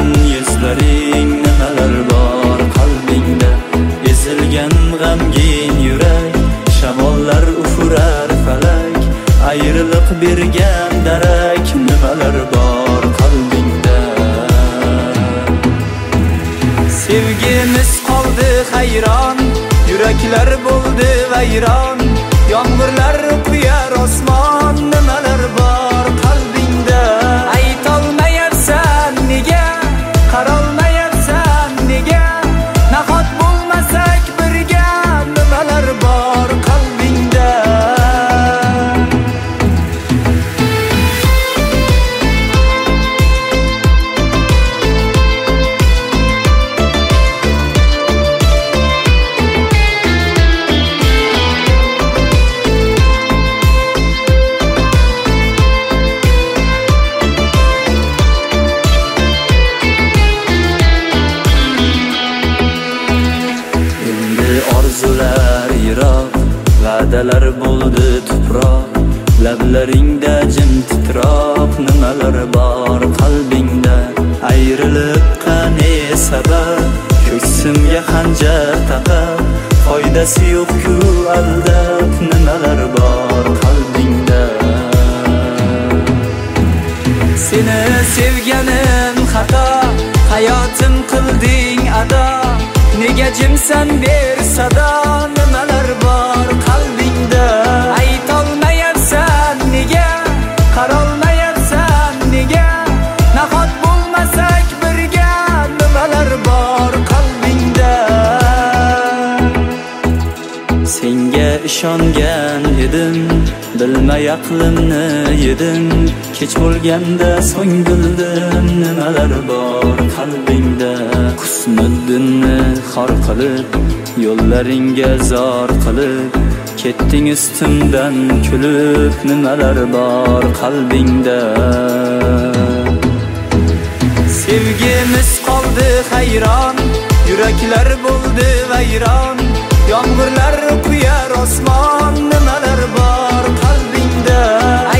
yuzlaring, nimalar bor qalbingda? Ezilgan g'amgin yurak, shamollar ufurar falak, ayriliq bergan darak, nimalar bor qalbingda? Sevgimiz qoldi hayron, yuraklar bo'ldi vayron, yomg'irlar quyar osmon, nimalar bor qalbingda? Aytolmayapsan nega, qarolmayapsan nega, nahot bo'lmasak birga, nimalar bor qalbingda? Orzular yiroq, va'dalar bo'ldi tuproq, lablaringda jim titroq, nimalar bor qalbingda? Ayrilib qane sabab, ko'ksimga xanjar taqab, foydasi yo'q-ku aldab, nimalar bor qalbingda? Seni sevganim xato, hayotim qilding ado, nega jimsan ber sado, nimalar bor qalbingda? Aytolmayapsan nega, qarolmayapsan nega, nahot bo'lmasak birga, nimalar bor qalbingda? Senga ishongan edim, bilmay aqlimni yedim, kech bo'lganda so'ng bildim, nimalar bor qalbingda? Husniddinni xor qilib, yo'llaringga zor qilib, ketding ustimdan kulib, nimalar bor qalbingda? Sevgimiz qoldi hayron, yuraklar bo'ldi vayron, yomg'irlar quyar osmon, nimalar bor qalbingda?